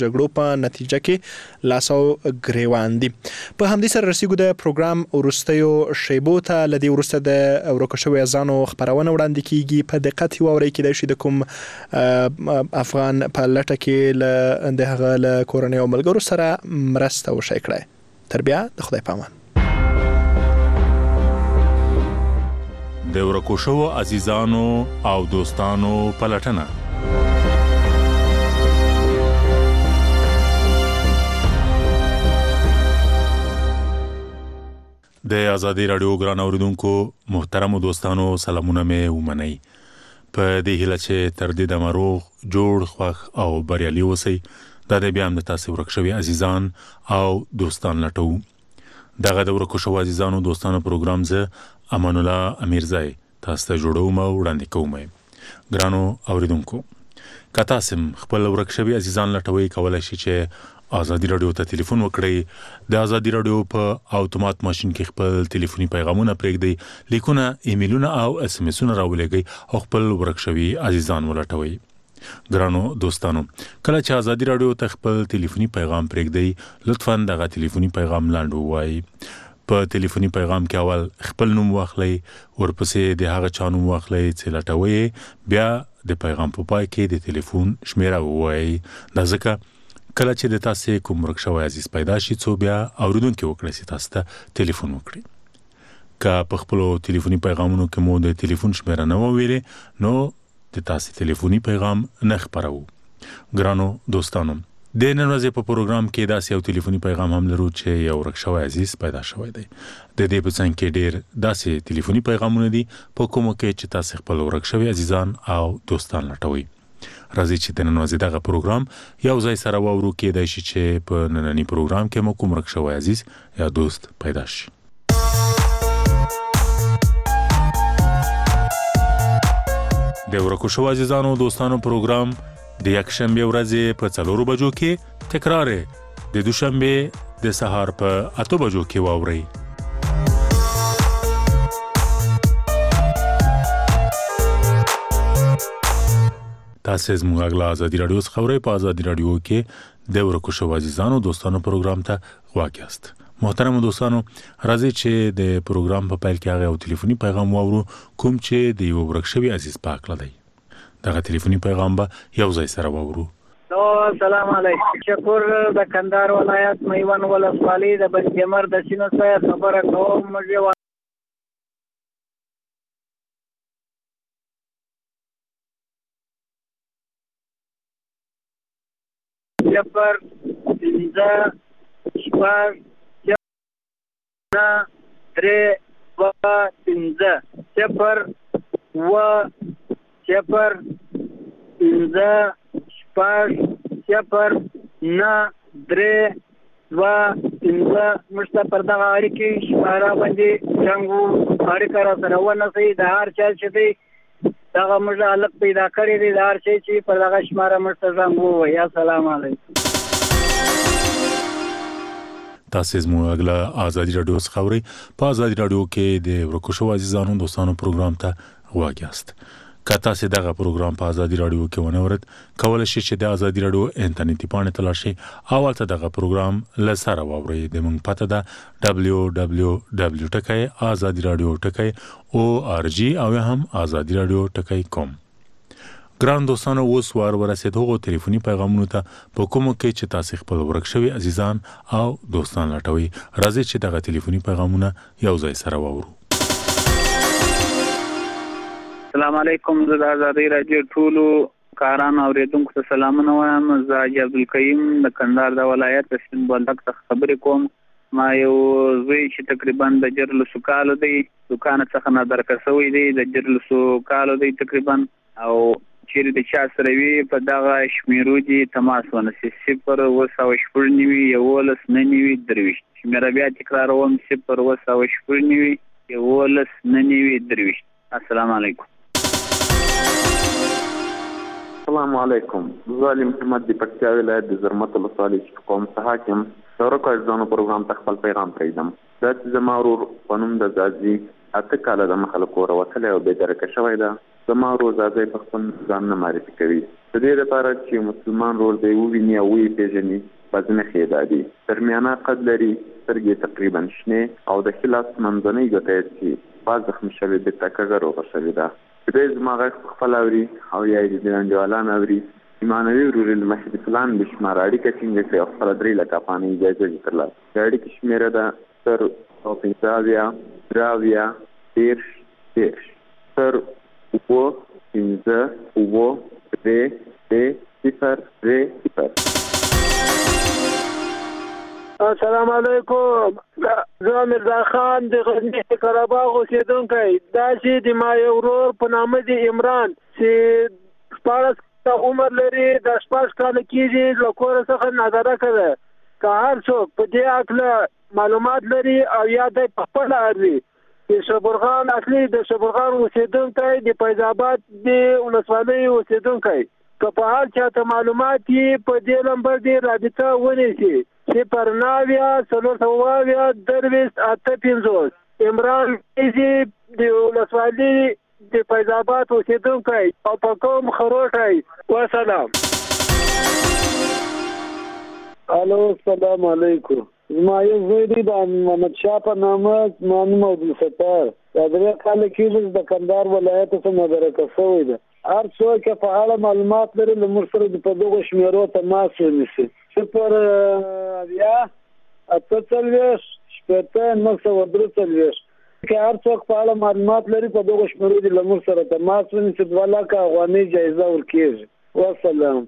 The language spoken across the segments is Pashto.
جګړو په نتیجه کې لاسو ګریوان دي. په همدې سره رسیدو د پروګرام وروستیو شیبو ته. لدی وروسته د ورکو شویو ځانو خبرونه وړاندې کیږي. په دقت واورئ کېدای شي د کوم افغان په لټه کې د هغه له کورنۍ او ملګرو سره مرسته وشي کړئ. تر بیا د خدای پامان. د ورکو شویو عزیزانو او دوستانو په لټنه. د آزادی رادیو ګران اوریدونکو محترم دوستانو سلامونه مې ومنئ. په دې هیله چې تر دې د مروغ جوړ خوښ او بریالي اوسئ. دا د بیا هم د تاسو ورک شوي عزیزان او دوستان لټوو. دغه د ورکو شویو عزیزانو دوستانو پروګرام زه امان الله امیرزی تاسو ته جوړوم او وړاندې کوم. ګرانو اوریدونکو که تاسو خپل ورک شوي عزیزان لټوي کولای شئ چې آزادی رادیو ته ټلیفون وکړئ. د آزادی رادیو په اتومات ماشين کې خپل ټلیفوني پیغامونه پرېږدئ، لیکونه، ایمیلونه او اس ام اسونه راولېږئ او خپل ورک شوي عزیزان ولټوئ. ګرانو دوستانو کله چې آزادی رادیو ته خپل ټلیفوني پیغام پرېږدئ لطفاً دغه ټلیفوني پیغام لاندې ووایئ. په ټلیفوني پیغام کې اول خپل نوم واخلئ، ورپسې د هغه چا نوم واخلئ چې لټوئ، بیا د پیغام په پای کې د ټلیفون شمیره ووایئ. دا ځکه کله چې د تاسو کوم ورک شوی عزیز پیدا شي څو بیا اوریدونکو وکړي چې تاسو ته ټلیفون وکړي. که په خپل ټلیفوني پیغامونو کې مو د ټلیفون شمیره نه وویلې نو د تاسو ټلیفوني پیغام نه خبرو. ګرانو دوستانو د نن ورځې په پروګرام کې داسې یو ټلیفوني پیغام هم لرو چې یو ورک شوی عزیز پیدا شوی دی. د دې په څنګ کې ډیر داسې ټلیفوني پیغامونه دي په کومو کې چې تاسو خپل ورک شوی عزیزان او دوستان لټوي. راځي چې د نن ورځې دغه پروګرام یو ځای سره واورو. کېدای شي چې په نننی پروګرام کې مو کوم ورک شوی عزیز یا دوست پیدا شي. د ورکو شویو عزیزانو دوستانو پروګرام د یکشنبه ورځې په 4 بجو کې تکرار د دوشنبه د سهار په 8 بجو کې واورئ. تاسو زموږ غلا آزادی رادیو څخه اورئ. په آزادی رادیو کې د ورکو شویو عزیزانو دوستانو پروګرام ته غواړئ یاست. محترم دوستانو راځي چې د پروګرام په پیل کې هغه ټلیفوني پیغام واورو کوم چې د یو ورک شوی عزیز پاک لدی. دغه ټلیفوني پیغام به یو ځای سره واورو. السلام علیکم. شکر د کندهار ولایت میوان ولسوالۍ د بنجمر د سینو څخه خبره کوم. موږ صفر پنځه شپږ نه درې دوه پنځه صفر اووه صفر پنځه شپږ صفر نه درې دوه پنځه. موږ ته پر دغه اړیکې شماره باندې څنګه اړیکه را سره ونیسئ. د هر چا چې دی دغه موږ هلک پیدا کړی دی د هر شی چې پر دغه شماره موږ ته زنګ ووایي. السلام علیکم. تاسو زموږ غلا آزادی رادیو څخه اورئ. په آزادی رادیو کې د ورکو شویو عزیزانو دوستانو پروګرام ته غواړئ یاست. که تاسو دغه پروګرام په آزادی رادیو کې ونه اورئ کولای شئ چې د آزادی رادیو انټرنیټي پاڼې ته لاړ شئ او هلته دغه پروګرام له سره واورئ. د موږ پته ده www.azadiradio.org او هم azadiradio.com. ګران دوستانو اوس وار ورسېد هغو ټلیفوني پیغامونو ته په کومو کې چې تاسو خپل ورک شوي عزیزان او دوستان لټوي. راځي چې دغه ټلیفوني پیغامونه یو ځای سره واورو. السلام علیکم. زه د آزادی رادیو ټولو کاران اوریدونکو ته سلامونه وایم. زه حاجي عبدالقیوم د کندهار د ولایت د سپین بولدک څخه خبرې کوم. ما یو زوی چې تقریبا د 14 کالو دی دوکان څخه نادرکه شوی دی. د 14 کالو دی تقریبا او چیرې د چا سره وي په دغه شمیرو دي تماس ونیسي. 0 11 23 شمیره بیا تکراروم 0 11 23 السلام علیکم. السلام علیکم. زه محمد د پکتیا ولایت د زرمت ولسوالۍ قوم څخه حاکم د ورکو عزیزانو پروګرام ته خپل پیغام پرېږدم. دا چې زما ورور په نوم د زازي 8 کاله د مخه له کوره وتلی او بېدرکه شوی ده. زما ورور زازی په خپل ځان نه معرفي کوي. د دې لپاره چې مسلمان ورور دی وویني او ویې پېژني بدنښې دا دي. درمیانه قد لري، سترګې تقریبا شنې او د ښي لاس منځنۍ ګوته یې چې پاس زخمي شوې بېرته کږه روغه شوې ده. چې دی زما غږ پخپله اوري او یا یې د انډیوالان اوري، ایمانوي ورور یې له مخې د پلان بې شماره اړیکه ټینګه کړې او خپله 3 لکه افغانۍ جایزه یې ترلاسه. د اړیکې شمېره ده 050 السلام علیکم. زه مرزا خان د غزني قره باغ اوسېدونکی. دا چې د ما یو ورور په نامه دی عمران چې 14 عمر لري، د 14 کاله کېږي له کوره څخه نادرکه ده. که هر څوک په دې هکله معلومات لري او یا دی په خپله اړوي، د شبرغان اصلي د شبرغان اوسېدونکی، د فیض آباد د ولسوالۍ اوسېدونکی، که په هر چاته معلومات یې په دې نمبر دې رابطه ونیسي 090 عمران د ولسوالۍ د فیض آباد اوسېدونکی او په قوم خروټی. وسلام. الو السلام علیکم. زما یو زوی دی د محمد شاه په نامه، زما نوم عبدالستار. دا 3 کاله کېږي د کندهار ولایت څخه مدرکه شوی ده. هر څوک په اړه معلومات لري له موږ سره د په دغو شمېرو تماس ونیسي. 0 که هر څوک په اړه معلومات لري په دغو شمېرو د له موږ سره تماس ونیسي 2 لکه افغانۍ جایزه ورکېږي. وسلام.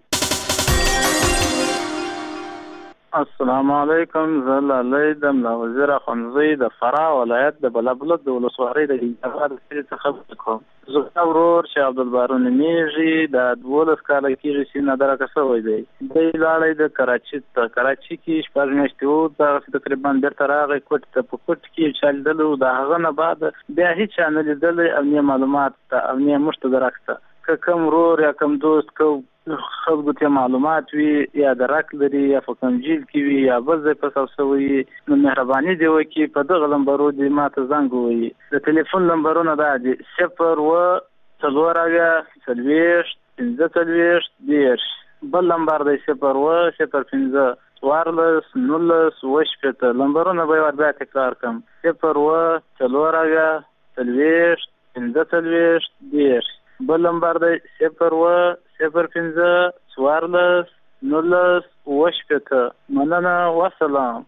السلام علیکم. زه لالی د ملا وزیر اخندزی د فراه ولایت د بلابلد د ولسوالۍ د هیجاباد سیمې څخه کوم. زما ورور چې عبدالبارو نومیږي، د 12 کاله کېږي چې نادرکه شوی دی. دی لاړی د کراچي ته، کراچي کې 6 میاشتې و، دغسې تقریبا بېرته راغی کوټې ته. په کوټ کې چا لیدلی و، د هغه نه بعد بیا هېڅ چا نه لیدلی او نه معلومات ته او نه موږ ته درک ته. که کوم ورور یا کوم دوست که خلکو ته معلومات وي یا درک لري یا په کوم جیل کې وي یا بل ځای په ثبت شوی وي، نو مهرباني دې وکړي په دغه نمبرو دې ما ته زنګ ووهي. د ټلیفون نمبرونه دا دي 0 بل نمبر دی 0 نمبرونه به یې ور بیا تکرار کړم 0 بل نمبر دی 0 مننه. وسلام.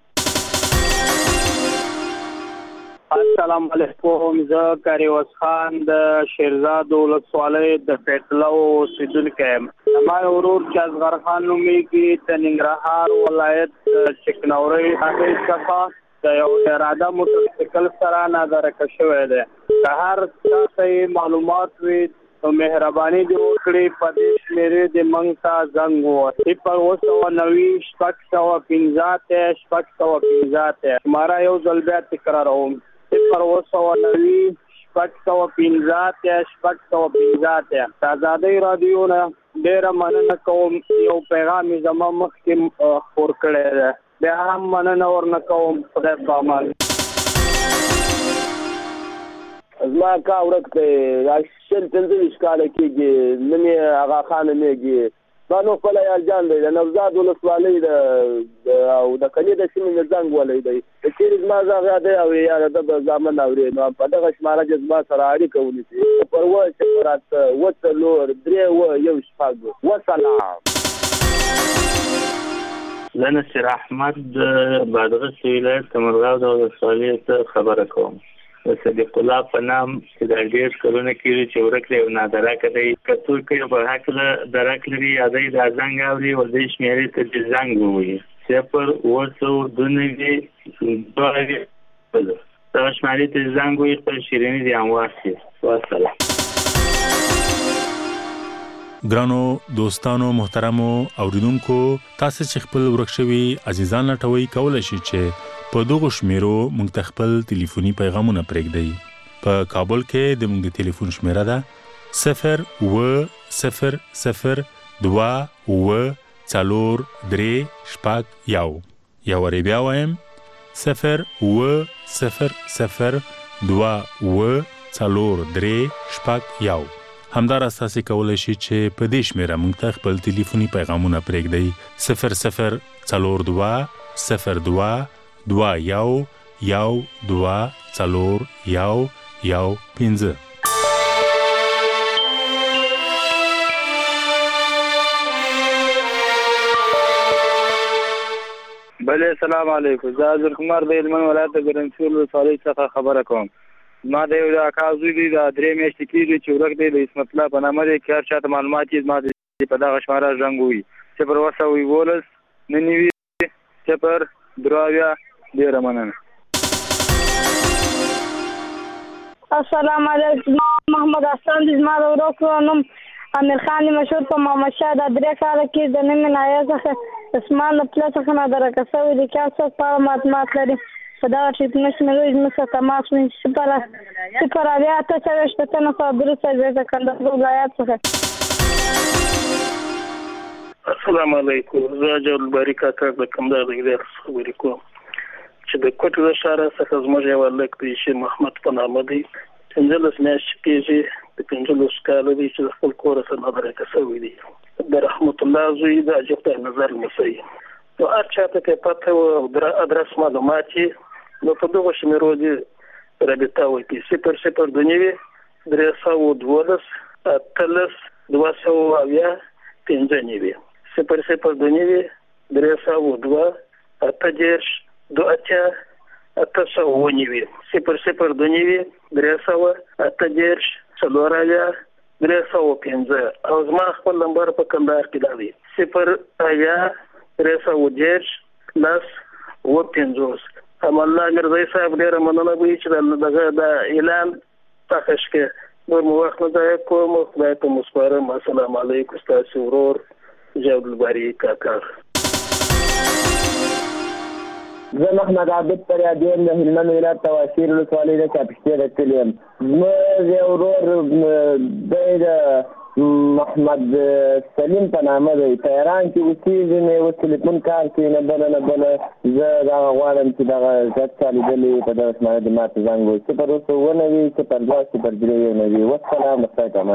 السلام علیکم. زه کاریوس خان د شیرزاد ولسوالۍ د پیټلو اوسېدونکی یم. زما یو ورور چې اصغر خان نومیږي، د ننګرهار ولایت چکنورۍ هغې څخه د یو اراده موټرسایکل سره نادرکه شوی دی. که هر چا ته یې معلومات وي نو مهرباني دې وکړي په دې شمېرې دې موږ ته زنګ ووهي 0 شماره یو ځل بیا تکراروم 0 د ازادۍ راډیو نه ډېره مننه کوم. یو پیغام یې زما مخکې خپور کړی دی، بیا هم مننه ورنه کوم. خدای په امان. زما کا ورک دی 15 کاله کېږي، نوم یې اغا خان نومیږي. ما نو خپله یارجان دی، د نوزاد ولسوالۍ او د کلي د سیمې مې زنګ ولی دی. که چېرې زما غږ یادی او یا د ده به زامن اورې نو په دغه شماره کې زما سره اړیکه ونیسي 0 وسلام. زه نصیر احمد د بادغیس ولایت کمرغاو د ولسوالۍ ته خبره کوم. د صدیق الله په نام چې د 1.5 کلونه کېږي چې ورک دی او نادرکه دی. که څوک یې په هکله درک لري یا دی دا زنګ اوري او دې شمېرې ته دې زنګ ووهي 0 دغه شمېرې ته زنګ ووهي، خپل شیریني دې هم واخلي. وسلام. ګرانو دوستانو محترمو اوریدونکو، تاسو چې خپل ورک شوي عزیزان لټوي کولای شئ چې په دغه شمیرو موږ ته خپل ټلیفوني پیغامونه پرېږدئ. په کابل کې د موږ د ټلیفون شمیره ده 0200423 یا وری بیا وایم 0200423 همداراز تاسو کولی شئ چې په دې شمیره موږ ته خپل ټلیفوني پیغامونه پرېږدئ 004221124115. بله السلام علیکم. زه حضرت کمار د هلمند ولایت د ګرمسیر ولسوالۍ څخه خبره کوم. ما د یو اکا زوی دی د 3 میاشتې کېږي چې ورک دی د اسمت الله په نامه دی، که هر چاته معلومات یې زما په دغه شماره زنګ ووهي 012 99 ډېره مننه. السلام علیکم. محمد حسن دی، زما د ورور نوم امیر خان مشهور په محمد شاه د 3 کاله کې د نیم نایه څخه اسمان د پله څخه نادرکه شوی دی. که څوک په اړه معلومات لري په دغه ټلیفوني شمېرو زموږ سره تماس ونیسي 00883 د کندهار ولایت څخه. السلام علیکم. زه جلباري کاکا د کندهار د ګدر خبرې کوم چې د کوټ د شهر څخه زموږ یو هلک دی چې محمد په نامه دی، 15 میاشتې کېږي، د 15 کاله دی چې د خپل کور سره نادرکه شوی دی. د رحمت الله زوی د اجفت نظر مسئ نو هر چاته کې پته او ادرس معلومات نو په دغه شمیرو دي رابطه وکړي 002 312 اتلس 209 002 312 اتجرش 2 002 312 اتجرش 315 او زما خپل نمبر په کندهار کې دی 0 لس و 50. هم الله ګرځي صاحب ډېره مننه به چې د اعلان تاخش کې نور مو وخت نه ضایع کوم. خدای ته مسپارم. السلام علیکم. ستاسو ورور جلباري کاکا. زه محمد عابد پریادین د هلمند ولایت تواشیر ولسوالۍ د چاپشتې د کلي یم. زموږ یو ورور دی د محمد سلیم په نامه دی، په ایران کې اوسېږي، نه یې اوس ټلیفون کار کوي نه بله نه بله. زه دغه غواړم چې دغه غږ چا لیدلی په دغه شماره دې ما ته زنګ ووهي 0 02 والسلام علیکم.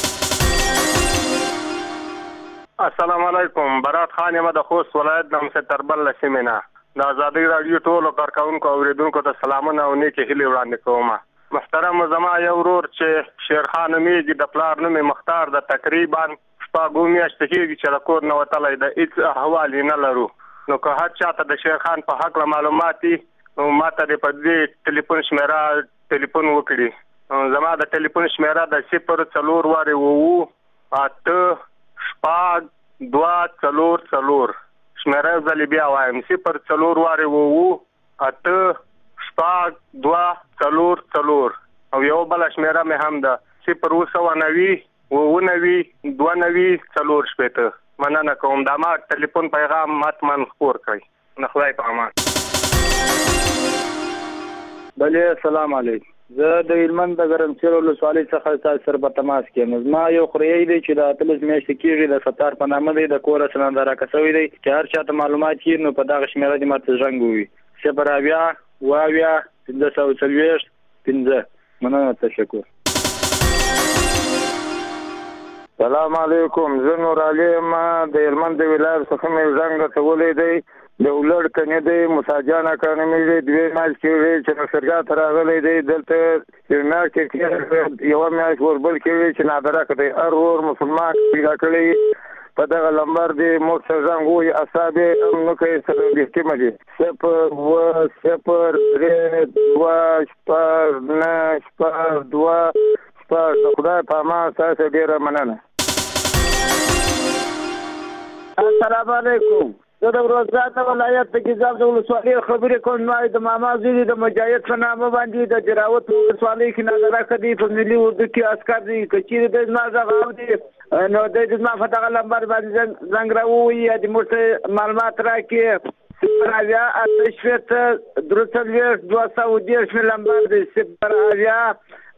السلام علیکم. برات خان یم د خوست ولایت د مستربل له سیمې نه. د ازادۍ راډیو ټولو کارکوونکو او اورېدونکو ته سلامونه او نیکې هیلې وړاندې کوم. محترم زما یو ورور چې شیرخان نومیږي، د پلار نوم یې مختار د تقریبا 6 میاشتې کېږي چې د کور نه وتلی د هېڅ احوال یې نه لرو. نو که هر چاته د شیرخان په هکله معلومات وي نو ما ته دې په دې ټلیفون شمیره ټلیفون وکړي. زما د ټلیفون شمیره د 0 8 شمیره ځلې بیا وایم 0 او یو بله شمیره مې هم ده 0 مننه کوم. دا ما ټلیفون پیغام ماتمن خپور کړئ. نه خدای په امان. بله السلام علیکم. زه د هلمند د ګرمسیر ولسوالۍ څخه تاسو سره په تماس کې یم. زما یو خوریی دی چې د 13 میاشتې کېږي، د ستار په نامه دی، د کوره سره نادرکه شوی دی. که هر چاته معلومات یې نو په دغه شمیره دې ماته زنګ ووهي 0 مننه. تشکر. سلام علیکم. زه نور علي یم د هلمند ولایت څخه مې زنګ راڅولی دی. د ولړ کنې دی مساجان اکا نومې دی، 2 میاشتې کېږي چې نصرګاه ته راغلی دی. دلته سرنار کې یوه میاشت وربل کېږي چې نادرکه دی. هر ورور مسلمان پیدا کړی په دغه لمبر دی موږ سره زنګ ووهي. اعصاب یې هم نه کوي، سره بېختیمه دي 0 د خدای په امان. ستاسو ډېره مننه. السلام علیکم. زه د وروځان ولایت د ګیزاب د ولسوالۍ خبرې کوم. ما د ماما زوی د مجاهد په نامه باندې د جراوت ولسوالۍ کې نادرکه دی، په ملي اردو کې عسکر دی. که چېرې د زما غږ اوري نو دی د زما په دغه لمبر باندې زنګ راووهي یا د موږ ته معلومات راکړي. 0 مې لمبر دی 0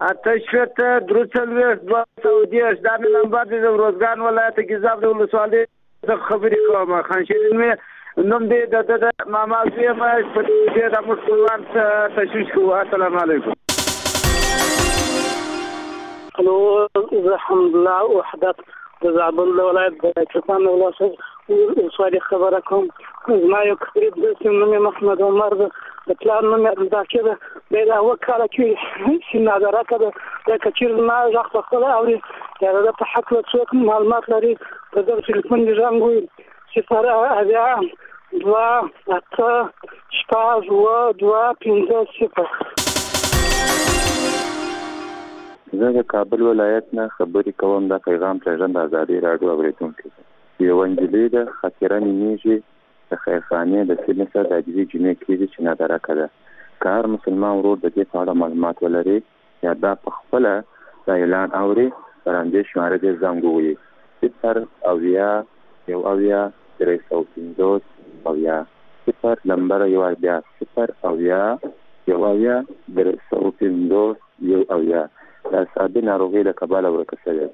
دا مې لمبر دی. د وروځان ولایت ګیزاب د ولسوالۍ خبرې کوم. خان شیرین مې نوم دی، د ماما زوی یم. په دې د موږ خپلوان تشویش کوو. السلام علیکم. الو زه حمدالله وحدت د زابل ولایت د چپان ولسوالۍ خبره کوم. زما یو قریب د نوم محمد عمر د پلار نوم عبدالزاکر ده. د اوه کاله کې چې نادرکه ده د کچیر ما غږ په خپله اوري یا د په هکله څوک معلومات لري د ده تلیفون دې زنګ وویل 08028 زه د کابل ولایت نه خبرې کوم. دا پیغام پېژند ازادي راډیو اورېدونکي یو نجلۍ ده خاطره نومیږي د خیرخانې د سیمې سره د عجیبې جمعې کېږي چې نادرکه ده. که هر مسلمان ورور د دې په اړه معلومات ولري یا دا په خپله دا اعلان اوري پر همدې شماره دې زنګ ووهي 0 نمبر یو بیا 0 دا ساده ناروغي د کباله ورکه شوې.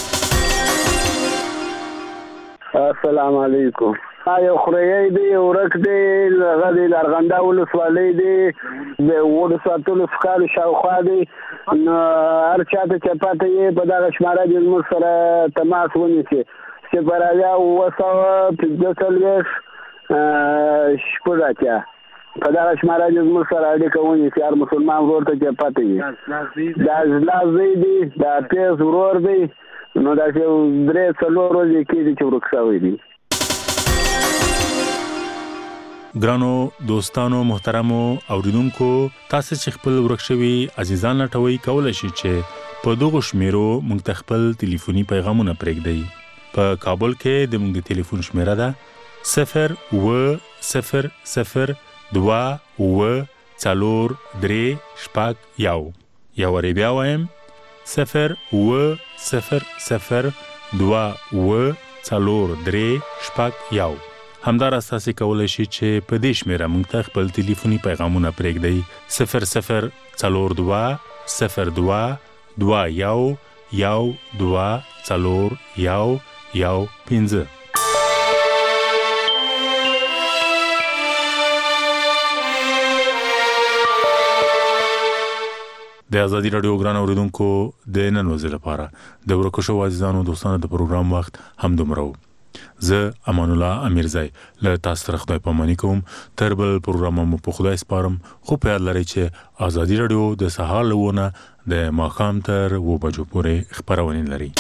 السلام علیکم. یو خوري دی ورک دی غدي لارغنده ولسوالۍ دی د وډ ساتلو ښکار شاوخوا دی. هر چاته چپاته یې په دغه شماره د موږ سره تماس ونیسي 0 په دغه شماره د موږ سره اړیکه ونیسي. هر مسلمان ورور ته چپاته یې دا زلازي دی دا پیس ورور دی نو دا چې 3-4 ورځې کېږي چې ورک شوی دی. ګرانو دوستانو محترمو اوریدونکو تاسو چې خپل ورک شوي عزیزان لټوي کولای شئ چې په دغه شمیرو موږ ته خپل ټلیفوني پیغامونه پرېږدئ. په کابل کې د موږ د ټلیفون شمیره ده 0-0-0-2-4-3-1 یا ورې بیا وایم 0-0-0-2-4-3-1 همدار اساسي کولای شي چې په دې شمیره موږ ته خپل ټلیفوني پیغامونه پرېږدئ 0-0-02-2-4-1-15. د ازادي رادیو ګران اوریدونکو د نن ورځې لپاره د ورکو شو عزیزانو دوستانو د پروګرام وخت هم دومره و. زه امان الله امیرزای له تاسو سره خدای پاماني کوم. تر بل پروګرام مو په خدای سپارم. خو په یاد لرئ چې ازادي رادیو د سهار لونه د ماښام تر 2 بجو پورې خبرونه لري.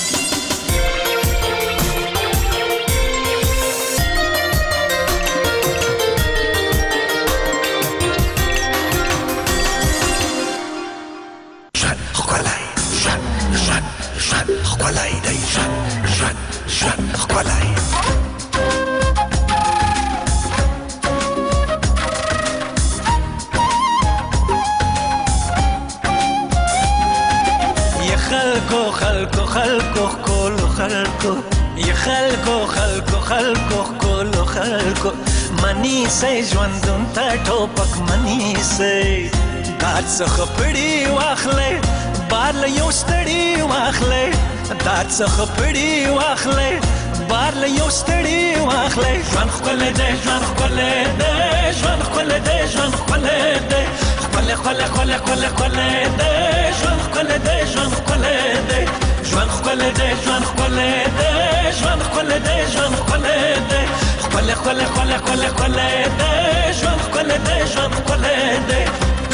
خلکو منی سي ژوندون ته ټوپک منی سي دات څخه پړی واخلې بار له یو ستړی واخلې دات څخه پړی واخلې بار له یو ستړی واخلې ژوند خپل دې ژوند خپل دې ژوند خپل دې ژوند خپل دې خپل خپل خپل خپل خپل دې ژوند خپل دې ژوند خپل دې ژوند خپل دې ژوند خپل دې ژوند خپل دې ژوند خپل دې خپل خپل خپل خپل خپل دې ژوند خپل دې ژوند خپل دې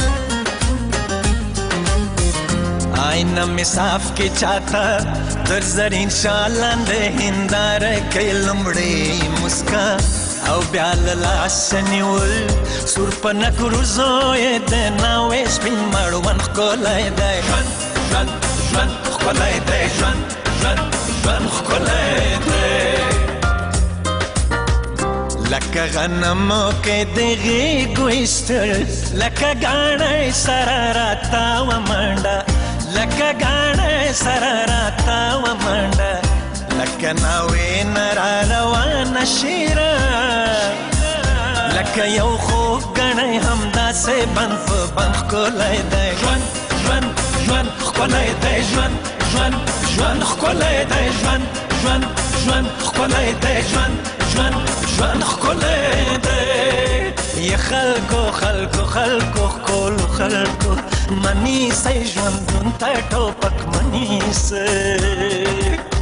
آئینه می صاف کې چاته در زرین شالاندې هندار کې لمړې مسکا او بیا لاس نیول سور پنک روزوې د ناوې سپین مړون کولای دی ژوند ژوند ژوند کولای دی ژوند ژوند ژوند کولای دی لکه غنمو کې دغه ګوښتل لکه غاڼې سره راتا و منډه لکه غاڼې سره راتا و منډه لکه ناوې نرا روان شیرا لکه یو خو غاڼې همداسې بند په بند کولای دی ژوند ژوند ژوند کولای دی ژوند ژوند ژوند کولای دی ژوند ژوند ژوند کولای دی ژوند ژوند ژوند کولای دی ی خلکو خلکو خلکو کول خلکو منی سې ژوندون ته ټوپک منی سې